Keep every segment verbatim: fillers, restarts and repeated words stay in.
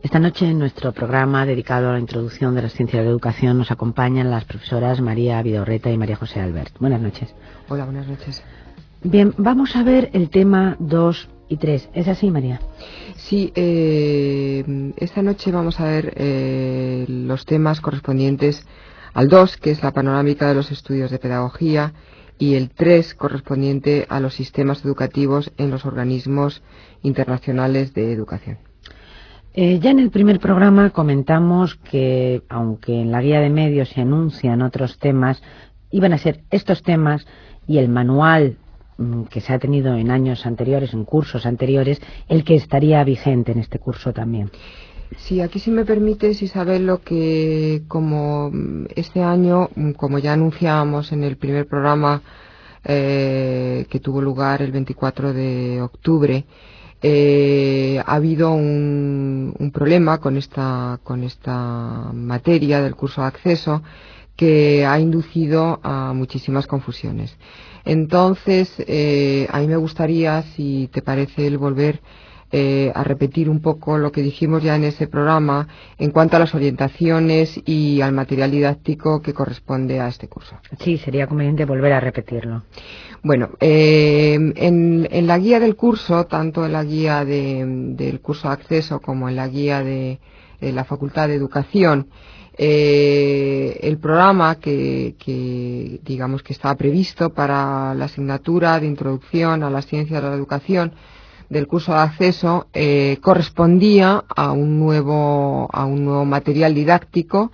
Esta noche en nuestro programa dedicado a la introducción de la ciencia de la educación nos acompañan las profesoras María Vidorreta y María José Albert. Buenas noches. Hola, buenas noches. Bien, vamos a ver el tema dos y tres. ¿Es así, María? Sí, eh, esta noche vamos a ver eh, los temas correspondientes al dos, que es la panorámica de los estudios de pedagogía, y el tres, correspondiente a los sistemas educativos en los organismos internacionales de educación. Eh, ya en el primer programa comentamos que, aunque en la guía de medios se anuncian otros temas, iban a ser estos temas y el manual mmm, que se ha tenido en años anteriores, en cursos anteriores, el que estaría vigente en este curso también. Sí, aquí si me permites, Isabel, lo que como este año, como ya anunciábamos en el primer programa eh, que tuvo lugar el veinticuatro de octubre, Eh, ha habido un, un problema con esta, con esta materia del curso de acceso que ha inducido a muchísimas confusiones. Entonces, eh, a mí me gustaría, si te parece, el volver eh, a repetir un poco lo que dijimos ya en ese programa en cuanto a las orientaciones y al material didáctico que corresponde a este curso. Sí, sería conveniente volver a repetirlo. Bueno, eh, en, en la guía del curso, tanto en la guía de, del curso de acceso como en la guía de, de la Facultad de Educación, eh, el programa que, que digamos que estaba previsto para la asignatura de introducción a las ciencias de la educación del curso de acceso eh, correspondía a un nuevo a un nuevo material didáctico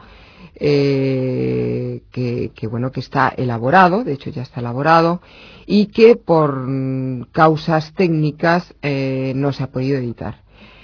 eh, que, que bueno que está elaborado, de hecho ya está elaborado, y que por mm, causas técnicas eh, no se ha podido editar.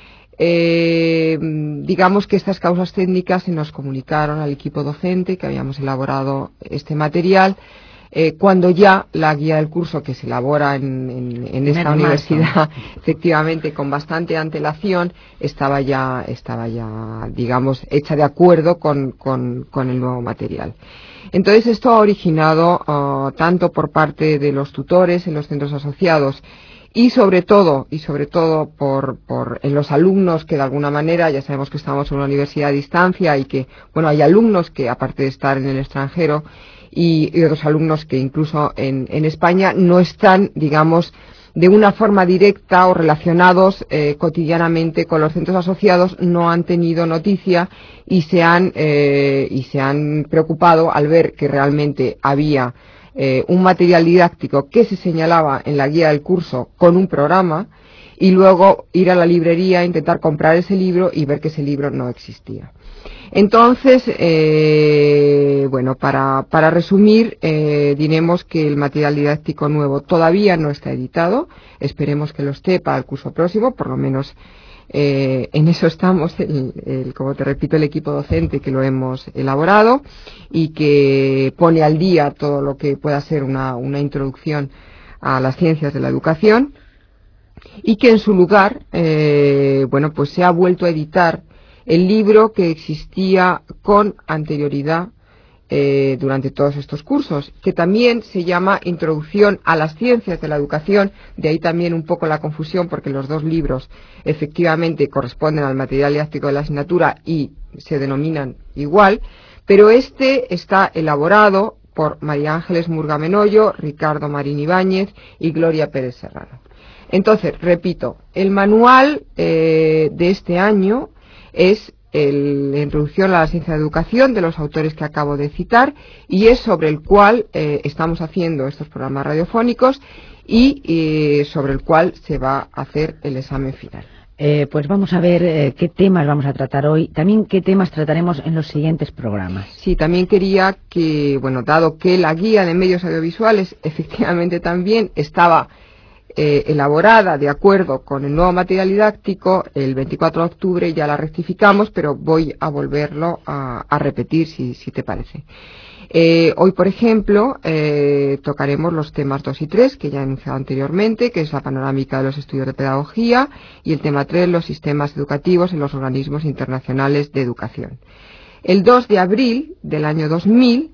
Eh, digamos que estas causas técnicas se nos comunicaron al equipo docente que habíamos elaborado este material eh, cuando ya la guía del curso, que se elabora en, en, en esta universidad efectivamente con bastante antelación, estaba ya estaba ya digamos hecha de acuerdo con, con, con el nuevo material. Entonces esto ha originado uh, tanto por parte de los tutores en los centros asociados y sobre todo y sobre todo por, por en los alumnos que de alguna manera, ya sabemos que estamos en una universidad a distancia y que bueno hay alumnos que aparte de estar en el extranjero y, y otros alumnos que incluso en, en España no están digamos de una forma directa o relacionados eh, cotidianamente con los centros asociados, no han tenido noticia y se han eh, y se han preocupado al ver que realmente había eh, un material didáctico que se señalaba en la guía del curso con un programa y luego ir a la librería, intentar comprar ese libro y ver que ese libro no existía. Entonces, eh, bueno, para, para resumir, eh, diremos que el material didáctico nuevo todavía no está editado, esperemos que lo esté para el curso próximo, por lo menos eh, en eso estamos, el, el, como te repito, el equipo docente que lo hemos elaborado y que pone al día todo lo que pueda ser una, una introducción a las ciencias de la educación y que en su lugar, eh, bueno, pues se ha vuelto a editar el libro que existía con anterioridad eh, durante todos estos cursos, que también se llama Introducción a las Ciencias de la Educación, de ahí también un poco la confusión porque los dos libros efectivamente corresponden al material didáctico de la asignatura y se denominan igual, pero este está elaborado por María Ángeles Murga Menollo, Ricardo Marín Ibáñez y Gloria Pérez Serrano. Entonces, repito, el manual eh, de este año es el, la introducción a la ciencia de educación de los autores que acabo de citar y es sobre el cual eh, estamos haciendo estos programas radiofónicos y eh, sobre el cual se va a hacer el examen final. Eh, pues vamos a ver eh, qué temas vamos a tratar hoy, también qué temas trataremos en los siguientes programas. Sí, también quería que, bueno, dado que la guía de medios audiovisuales efectivamente también estaba Eh, elaborada de acuerdo con el nuevo material didáctico, el veinticuatro de octubre ya la rectificamos, pero voy a volverlo a, a repetir si, si te parece. Eh, hoy, por ejemplo, eh, tocaremos los temas dos y tres, que ya he anunciado anteriormente, que es la panorámica de los estudios de pedagogía, y el tema tres, los sistemas educativos en los organismos internacionales de educación. El dos de abril del año dos mil,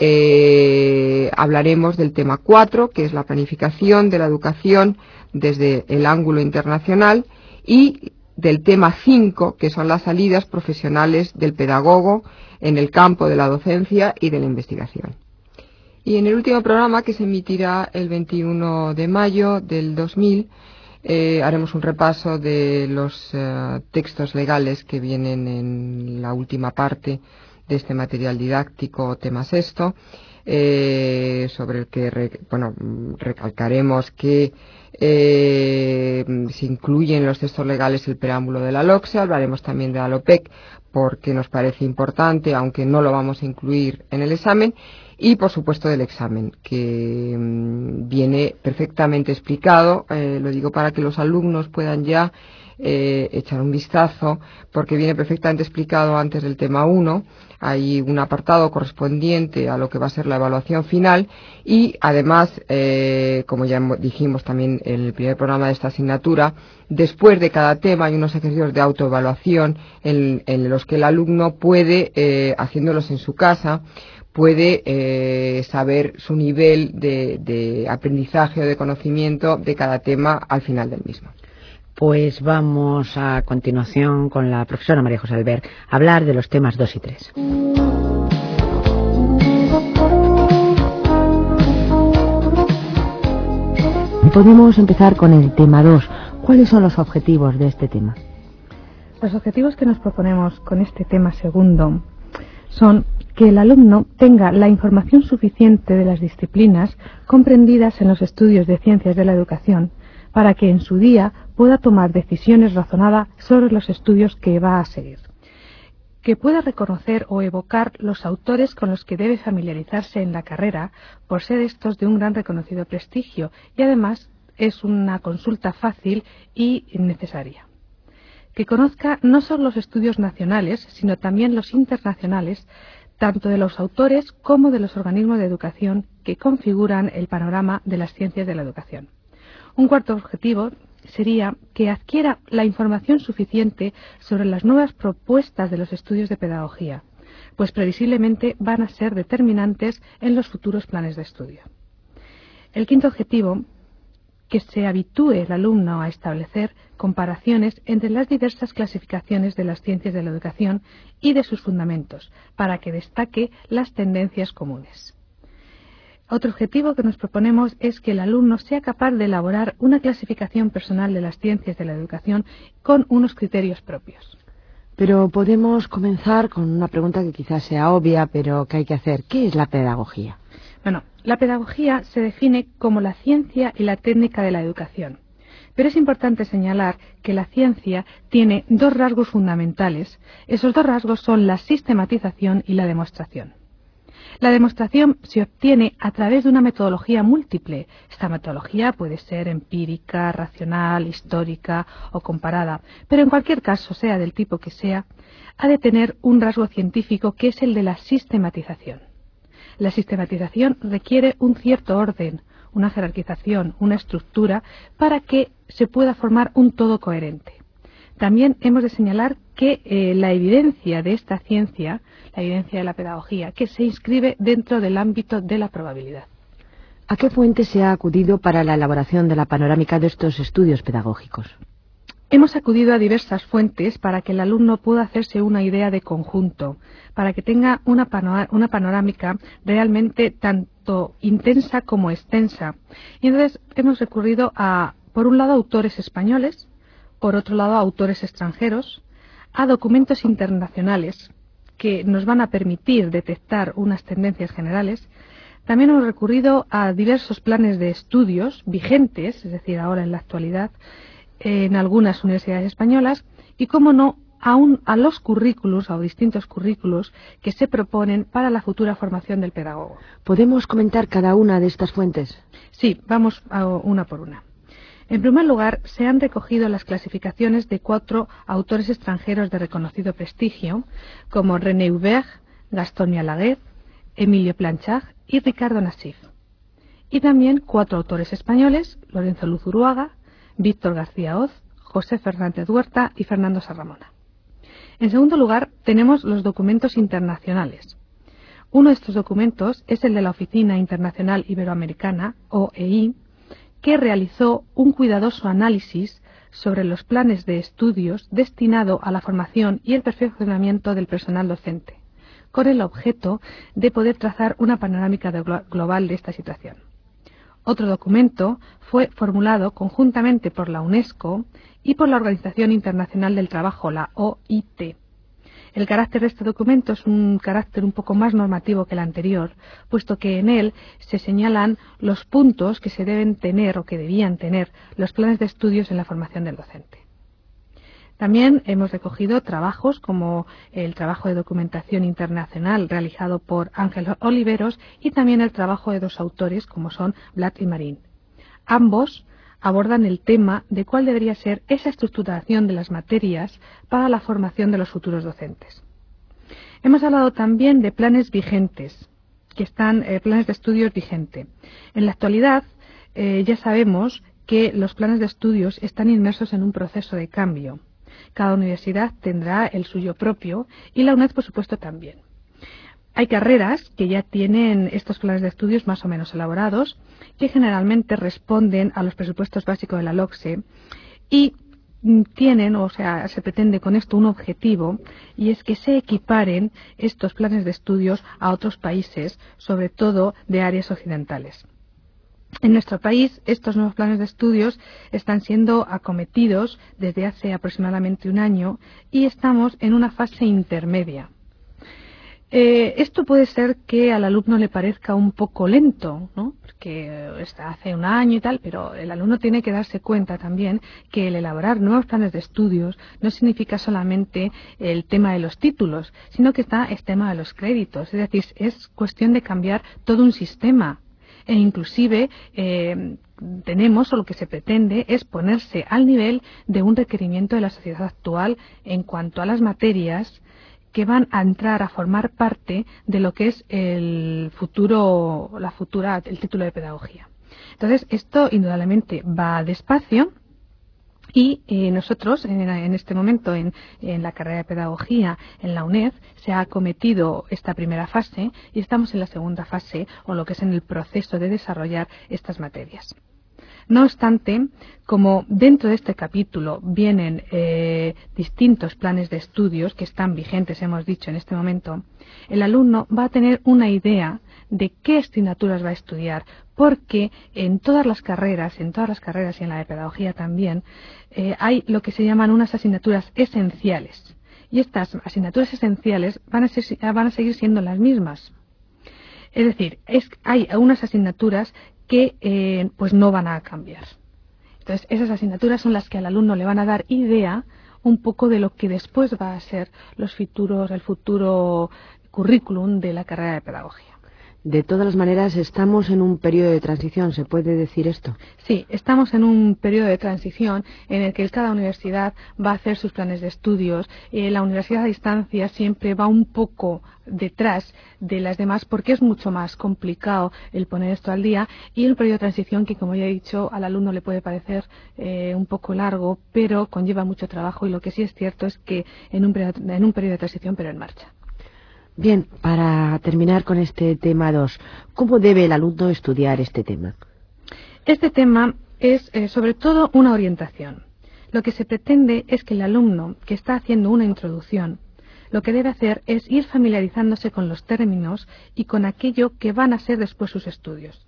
Eh, hablaremos del tema cuatro, que es la planificación de la educación desde el ángulo internacional, y del tema cinco, que son las salidas profesionales del pedagogo en el campo de la docencia y de la investigación. Y en el último programa, que se emitirá el veintiuno de mayo del dos mil, eh, haremos un repaso de los uh, textos legales que vienen en la última parte de este material didáctico, tema sexto, eh, sobre el que re, bueno, recalcaremos que eh, se incluye en los textos legales el preámbulo de la LOCSE. Hablaremos también de la LOPEC porque nos parece importante, aunque no lo vamos a incluir en el examen, y por supuesto del examen, que mmm, viene perfectamente explicado, eh, lo digo para que los alumnos puedan ya eh, echar un vistazo, porque viene perfectamente explicado antes del tema uno. Hay un apartado correspondiente a lo que va a ser la evaluación final y además, eh, como ya dijimos también en el primer programa de esta asignatura, después de cada tema hay unos ejercicios de autoevaluación en, en los que el alumno puede, eh, haciéndolos en su casa, puede eh, saber su nivel de, de aprendizaje o de conocimiento de cada tema al final del mismo. Pues vamos a continuación con la profesora María José Albert a hablar de los temas dos y tres. Podemos empezar con el tema dos. ¿Cuáles son los objetivos de este tema? Los objetivos que nos proponemos con este tema segundo son que el alumno tenga la información suficiente de las disciplinas comprendidas en los estudios de ciencias de la educación para que en su día pueda tomar decisiones razonadas sobre los estudios que va a seguir. Que pueda reconocer o evocar los autores con los que debe familiarizarse en la carrera por ser estos de un gran reconocido prestigio y además es una consulta fácil y necesaria. Que conozca no solo los estudios nacionales, sino también los internacionales, tanto de los autores como de los organismos de educación que configuran el panorama de las ciencias de la educación. Un cuarto objetivo sería que adquiera la información suficiente sobre las nuevas propuestas de los estudios de pedagogía, pues previsiblemente van a ser determinantes en los futuros planes de estudio. El quinto objetivo, que se habitúe el alumno a establecer comparaciones entre las diversas clasificaciones de las ciencias de la educación y de sus fundamentos, para que destaque las tendencias comunes. Otro objetivo que nos proponemos es que el alumno sea capaz de elaborar una clasificación personal de las ciencias de la educación con unos criterios propios. Pero podemos comenzar con una pregunta que quizás sea obvia, pero que hay que hacer. ¿Qué es la pedagogía? Bueno, la pedagogía se define como la ciencia y la técnica de la educación. Pero es importante señalar que la ciencia tiene dos rasgos fundamentales. Esos dos rasgos son la sistematización y la demostración. La demostración se obtiene a través de una metodología múltiple. Esta metodología puede ser empírica, racional, histórica o comparada, pero en cualquier caso, sea del tipo que sea, ha de tener un rasgo científico que es el de la sistematización. La sistematización requiere un cierto orden, una jerarquización, una estructura, para que se pueda formar un todo coherente. También hemos de señalar que eh, la evidencia de esta ciencia, la evidencia de la pedagogía, que se inscribe dentro del ámbito de la probabilidad. ¿A qué fuente se ha acudido para la elaboración de la panorámica de estos estudios pedagógicos? Hemos acudido a diversas fuentes para que el alumno pueda hacerse una idea de conjunto, para que tenga una, pano- una panorámica realmente tanto intensa como extensa. Y entonces hemos recurrido a, por un lado, autores españoles, por otro lado, a autores extranjeros, a documentos internacionales que nos van a permitir detectar unas tendencias generales. También hemos recurrido a diversos planes de estudios vigentes, es decir, ahora en la actualidad, en algunas universidades españolas, y, como no, a, un, a los currículos, a distintos currículos que se proponen para la futura formación del pedagogo. ¿Podemos comentar cada una de estas fuentes? Sí, vamos a una por una. En primer lugar, se han recogido las clasificaciones de cuatro autores extranjeros de reconocido prestigio, como René Hubert, Gaston Yalaguer, Emilio Planchard y Ricardo Nassif. Y también cuatro autores españoles, Lorenzo Luz Uruaga, Víctor García Hoz, José Fernández Huerta y Fernando Sarramona. En segundo lugar, tenemos los documentos internacionales. Uno de estos documentos es el de la Oficina Internacional Iberoamericana, O E I, que realizó un cuidadoso análisis sobre los planes de estudios destinado a la formación y el perfeccionamiento del personal docente, con el objeto de poder trazar una panorámica de glo- global de esta situación. Otro documento fue formulado conjuntamente por la UNESCO y por la Organización Internacional del Trabajo, la O I T. El carácter de este documento es un carácter un poco más normativo que el anterior, puesto que en él se señalan los puntos que se deben tener o que debían tener los planes de estudios en la formación del docente. También hemos recogido trabajos como el trabajo de documentación internacional realizado por Ángel Oliveros y también el trabajo de dos autores como son Blatt y Marín. Ambos abordan el tema de cuál debería ser esa estructuración de las materias para la formación de los futuros docentes. Hemos hablado también de planes vigentes, que están eh, planes de estudios vigentes. En la actualidad eh, ya sabemos que los planes de estudios están inmersos en un proceso de cambio. Cada universidad tendrá el suyo propio y la UNED, por supuesto, también. Hay carreras que ya tienen estos planes de estudios más o menos elaborados, que generalmente responden a los presupuestos básicos de la LOCSE y tienen, o sea, se pretende con esto un objetivo, y es que se equiparen estos planes de estudios a otros países, sobre todo de áreas occidentales. En nuestro país, estos nuevos planes de estudios están siendo acometidos desde hace aproximadamente un año y estamos en una fase intermedia. Eh, esto puede ser que al alumno le parezca un poco lento, ¿no? Porque está hace un año y tal, pero el alumno tiene que darse cuenta también que el elaborar nuevos planes de estudios no significa solamente el tema de los títulos, sino que está el tema de los créditos. Es decir, es cuestión de cambiar todo un sistema. E inclusive eh, tenemos, o lo que se pretende, es ponerse al nivel de un requerimiento de la sociedad actual en cuanto a las materias que van a entrar a formar parte de lo que es el futuro, la futura, el título de pedagogía. Entonces, esto indudablemente va despacio. Y eh, nosotros, en, en este momento, en, en la carrera de Pedagogía, en la UNED, se ha acometido esta primera fase y estamos en la segunda fase, o lo que es en el proceso de desarrollar estas materias. No obstante, como dentro de este capítulo vienen eh, distintos planes de estudios que están vigentes, hemos dicho en este momento, el alumno va a tener una idea de qué asignaturas va a estudiar, porque en todas las carreras, en todas las carreras y en la de pedagogía también, eh, hay lo que se llaman unas asignaturas esenciales. Y estas asignaturas esenciales van a, ser, van a seguir siendo las mismas. Es decir, es, hay unas asignaturas que eh, pues no van a cambiar. Entonces, esas asignaturas son las que al alumno le van a dar idea un poco de lo que después va a ser los futuros, el futuro currículum de la carrera de pedagogía. De todas las maneras, estamos en un periodo de transición, ¿se puede decir esto? Sí, estamos en un periodo de transición en el que cada universidad va a hacer sus planes de estudios. Eh, la universidad a distancia siempre va un poco detrás de las demás porque es mucho más complicado el poner esto al día, y un periodo de transición que, como ya he dicho, al alumno le puede parecer eh, un poco largo, pero conlleva mucho trabajo, y lo que sí es cierto es que en un periodo, en un periodo de transición, pero en marcha. Bien, para terminar con este tema dos, ¿cómo debe el alumno estudiar este tema? Este tema es eh, sobre todo una orientación. Lo que se pretende es que el alumno que está haciendo una introducción, lo que debe hacer es ir familiarizándose con los términos y con aquello que van a ser después sus estudios.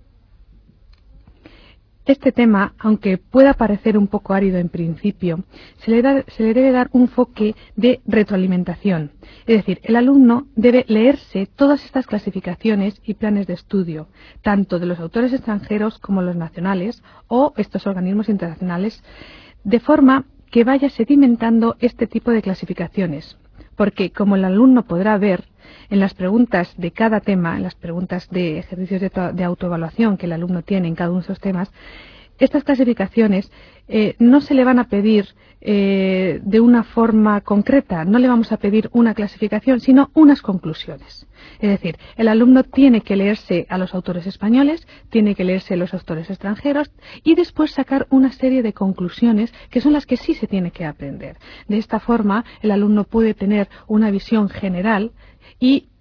Este tema, aunque pueda parecer un poco árido en principio, se le, da, se le debe dar un enfoque de retroalimentación. Es decir, el alumno debe leerse todas estas clasificaciones y planes de estudio, tanto de los autores extranjeros como los nacionales o estos organismos internacionales, de forma que vaya sedimentando este tipo de clasificaciones. Porque, como el alumno podrá ver, en las preguntas de cada tema, en las preguntas de ejercicios de, de autoevaluación que el alumno tiene en cada uno de esos temas, estas clasificaciones eh, no se le van a pedir eh, de una forma concreta, no le vamos a pedir una clasificación, sino unas conclusiones. Es decir, el alumno tiene que leerse a los autores españoles, tiene que leerse a los autores extranjeros y después sacar una serie de conclusiones que son las que sí se tiene que aprender. De esta forma, el alumno puede tener una visión general y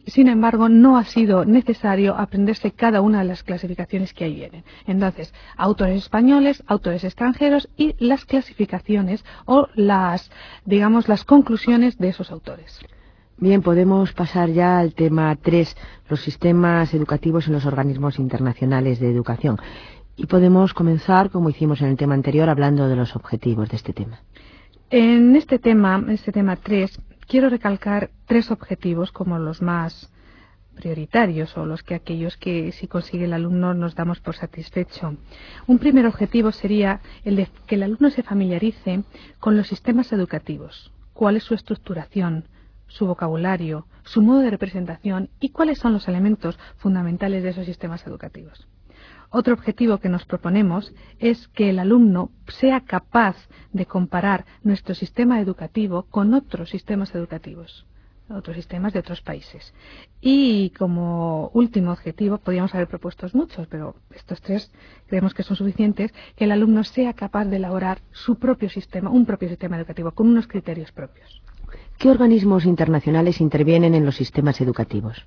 sin embargo, no ha sido necesario aprenderse cada una de las clasificaciones que ahí vienen. Entonces, autores españoles, autores extranjeros y las clasificaciones o las, digamos, las conclusiones de esos autores. Bien, podemos pasar ya al tema tres, los sistemas educativos en los organismos internacionales de educación. Y podemos comenzar, como hicimos en el tema anterior, hablando de los objetivos de este tema. En este tema, este tema tres, quiero recalcar tres objetivos como los más prioritarios o los que aquellos que si consigue el alumno nos damos por satisfecho. Un primer objetivo sería el de que el alumno se familiarice con los sistemas educativos, cuál es su estructuración, su vocabulario, su modo de representación y cuáles son los elementos fundamentales de esos sistemas educativos. Otro objetivo que nos proponemos es que el alumno sea capaz de comparar nuestro sistema educativo con otros sistemas educativos, otros sistemas de otros países. Y como último objetivo, podríamos haber propuesto muchos, pero estos tres creemos que son suficientes, que el alumno sea capaz de elaborar su propio sistema, un propio sistema educativo, con unos criterios propios. ¿Qué organismos internacionales intervienen en los sistemas educativos?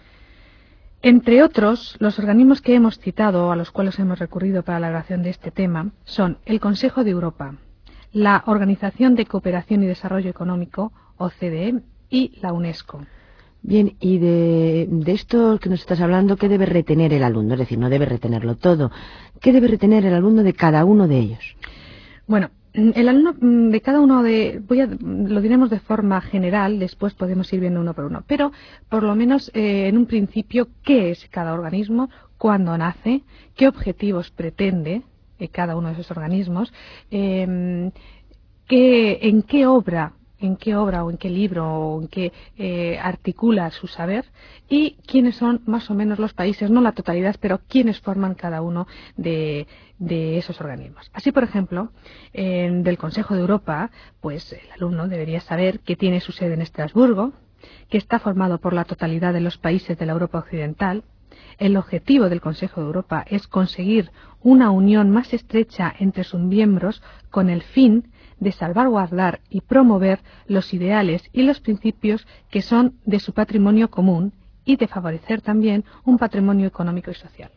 Entre otros, los organismos que hemos citado, a los cuales hemos recurrido para la elaboración de este tema, son el Consejo de Europa, la Organización de Cooperación y Desarrollo Económico, O C D E, y la UNESCO. Bien, y de, de esto que nos estás hablando, ¿qué debe retener el alumno? Es decir, no debe retenerlo todo. ¿Qué debe retener el alumno de cada uno de ellos? Bueno, el alumno de cada uno de, voy a, lo diremos de forma general, después podemos ir viendo uno por uno, pero por lo menos eh, en un principio, ¿qué es cada organismo? ¿Cuándo nace? ¿Qué objetivos pretende eh, cada uno de esos organismos? Eh, ¿qué, ¿En qué obra? en qué obra o en qué libro o en qué eh, articula su saber y quiénes son más o menos los países, no la totalidad, pero quiénes forman cada uno de, de esos organismos. Así, por ejemplo, eh, del Consejo de Europa, pues el alumno debería saber que tiene su sede en Estrasburgo, que está formado por la totalidad de los países de la Europa Occidental. El objetivo del Consejo de Europa es conseguir una unión más estrecha entre sus miembros con el fin de salvaguardar y promover los ideales y los principios que son de su patrimonio común y de favorecer también un patrimonio económico y social.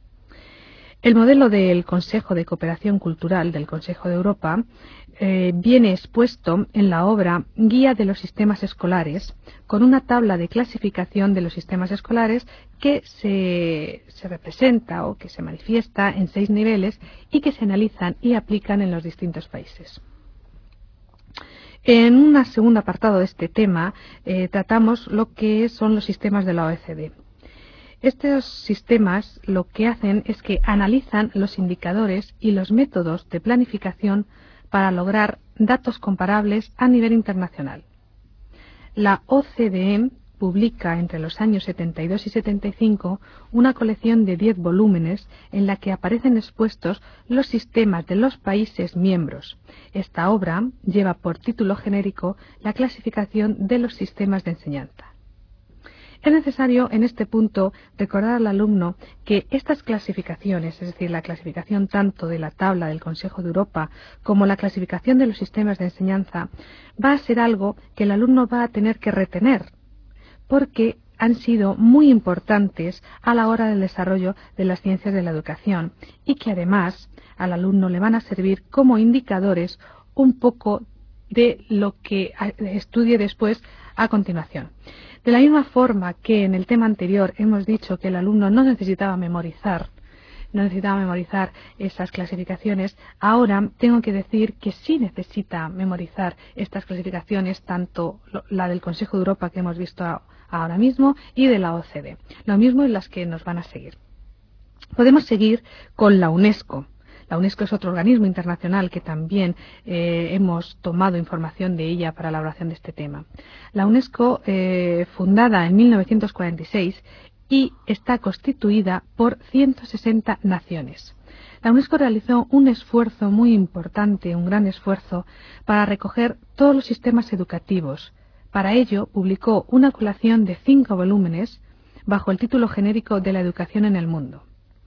El modelo del Consejo de Cooperación Cultural del Consejo de Europa eh, viene expuesto en la obra Guía de los Sistemas Escolares, con una tabla de clasificación de los sistemas escolares que se, se representa o que se manifiesta en seis niveles y que se analizan y aplican en los distintos países. En un segundo apartado de este tema eh, tratamos lo que son los sistemas de la O E C D. Estos sistemas lo que hacen es que analizan los indicadores y los métodos de planificación para lograr datos comparables a nivel internacional. La O C D E publica entre los años setenta y dos y setenta y cinco una colección de diez volúmenes en la que aparecen expuestos los sistemas de los países miembros. Esta obra lleva por título genérico la clasificación de los sistemas de enseñanza. Es necesario en este punto recordar al alumno que estas clasificaciones, es decir, la clasificación tanto de la tabla del Consejo de Europa como la clasificación de los sistemas de enseñanza, va a ser algo que el alumno va a tener que retener, porque han sido muy importantes a la hora del desarrollo de las ciencias de la educación y que además al alumno le van a servir como indicadores un poco de lo que estudie después a continuación. De la misma forma que en el tema anterior hemos dicho que el alumno no necesitaba memorizar, no necesitaba memorizar esas clasificaciones, ahora tengo que decir que sí necesita memorizar estas clasificaciones, tanto la del Consejo de Europa que hemos visto ahora mismo y de la O C D E. Lo mismo en las que nos van a seguir. Podemos seguir con la UNESCO. La UNESCO es otro organismo internacional que también eh, hemos tomado información de ella para la elaboración de este tema. La UNESCO, eh, fundada en mil novecientos cuarenta y seis, y está constituida por ciento sesenta naciones. La UNESCO realizó un esfuerzo muy importante, un gran esfuerzo, para recoger todos los sistemas educativos. Para ello, publicó una colección de cinco volúmenes bajo el título genérico de la educación en el mundo.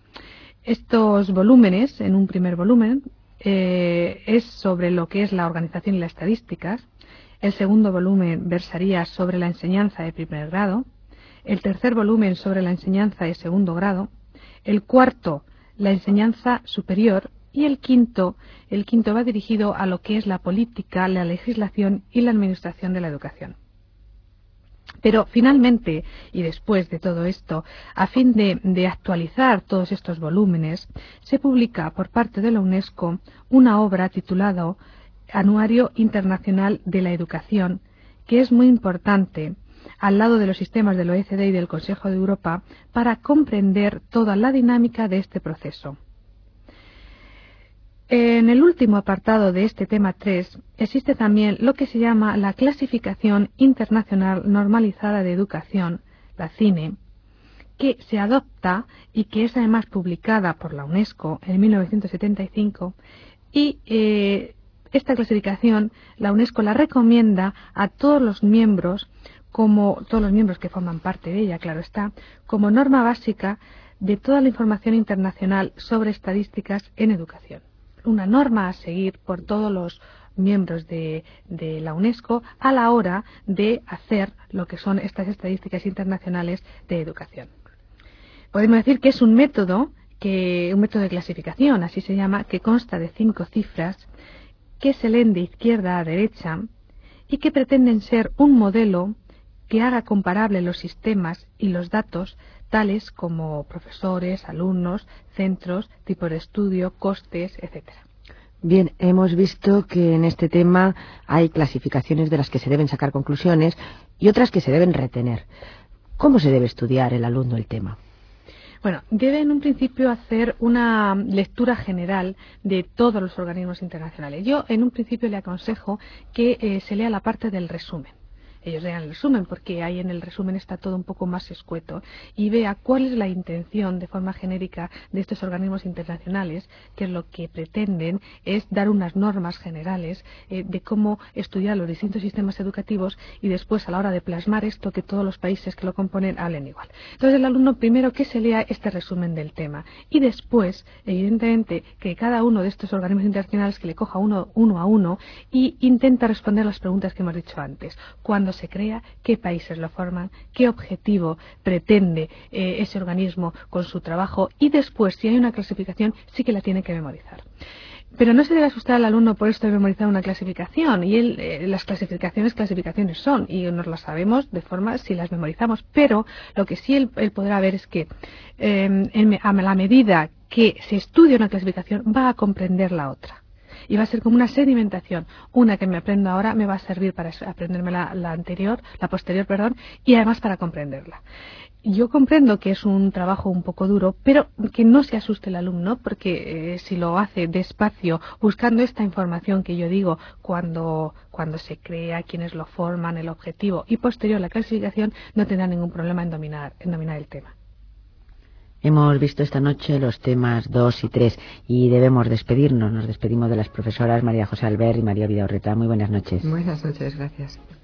Estos volúmenes, en un primer volumen, eh, es sobre lo que es la organización y las estadísticas. El segundo volumen versaría sobre la enseñanza de primer grado. el tercer volumen sobre la enseñanza de segundo grado, el cuarto, la enseñanza superior, y el quinto, el quinto va dirigido a lo que es la política, la legislación y la administración de la educación. Pero finalmente, y después de todo esto, a fin de, de actualizar todos estos volúmenes, se publica por parte de la UNESCO una obra titulada Anuario Internacional de la Educación, que es muy importante al lado de los sistemas del O E C D y del Consejo de Europa para comprender toda la dinámica de este proceso. En el último apartado de este tema tres existe también lo que se llama la Clasificación Internacional Normalizada de Educación, la CINE, que se adopta y que es además publicada por la UNESCO en mil novecientos setenta y cinco, y eh, esta clasificación la UNESCO la recomienda a todos los miembros, como todos los miembros que forman parte de ella, claro está, como norma básica de toda la información internacional sobre estadísticas en educación. Una norma a seguir por todos los miembros de, de la UNESCO a la hora de hacer lo que son estas estadísticas internacionales de educación. Podemos decir que es un método, que, un método de clasificación, así se llama, que consta de cinco cifras que se leen de izquierda a derecha y que pretenden ser un modelo que haga comparable los sistemas y los datos tales como profesores, alumnos, centros, tipo de estudio, costes, etcétera. Bien, hemos visto que en este tema hay clasificaciones de las que se deben sacar conclusiones y otras que se deben retener. ¿Cómo se debe estudiar el alumno el tema? Bueno, debe en un principio hacer una lectura general de todos los organismos internacionales. Yo en un principio le aconsejo que eh, se lea la parte del resumen. Ellos lean el resumen porque ahí en el resumen está todo un poco más escueto y vea cuál es la intención de forma genérica de estos organismos internacionales, que lo que pretenden es dar unas normas generales eh, de cómo estudiar los distintos sistemas educativos y después a la hora de plasmar esto que todos los países que lo componen hablen igual. Entonces el alumno primero que se lea este resumen del tema y después evidentemente que cada uno de estos organismos internacionales que le coja uno, uno a uno y intenta responder las preguntas que hemos dicho antes. Cuando se crea, qué países lo forman, qué objetivo pretende eh, ese organismo con su trabajo y después, si hay una clasificación, sí que la tiene que memorizar. Pero no se debe asustar al alumno por esto de memorizar una clasificación, y él, eh, las clasificaciones, clasificaciones son, y nos las sabemos de forma si las memorizamos, pero lo que sí él, él podrá ver es que eh, en, a la medida que se estudia una clasificación va a comprender la otra. Y va a ser como una sedimentación. Una que me aprendo ahora me va a servir para aprenderme la, la anterior, la posterior, perdón, y además para comprenderla. Yo comprendo que es un trabajo un poco duro, pero que no se asuste el alumno, porque eh, si lo hace despacio, buscando esta información que yo digo, cuando, cuando se crea, quienes lo forman, el objetivo y posterior la clasificación, no tendrá ningún problema en dominar, en dominar el tema. Hemos visto esta noche los temas dos y tres y debemos despedirnos. Nos despedimos de las profesoras María José Albert y María Vidaurreta. Muy buenas noches. Buenas noches, gracias.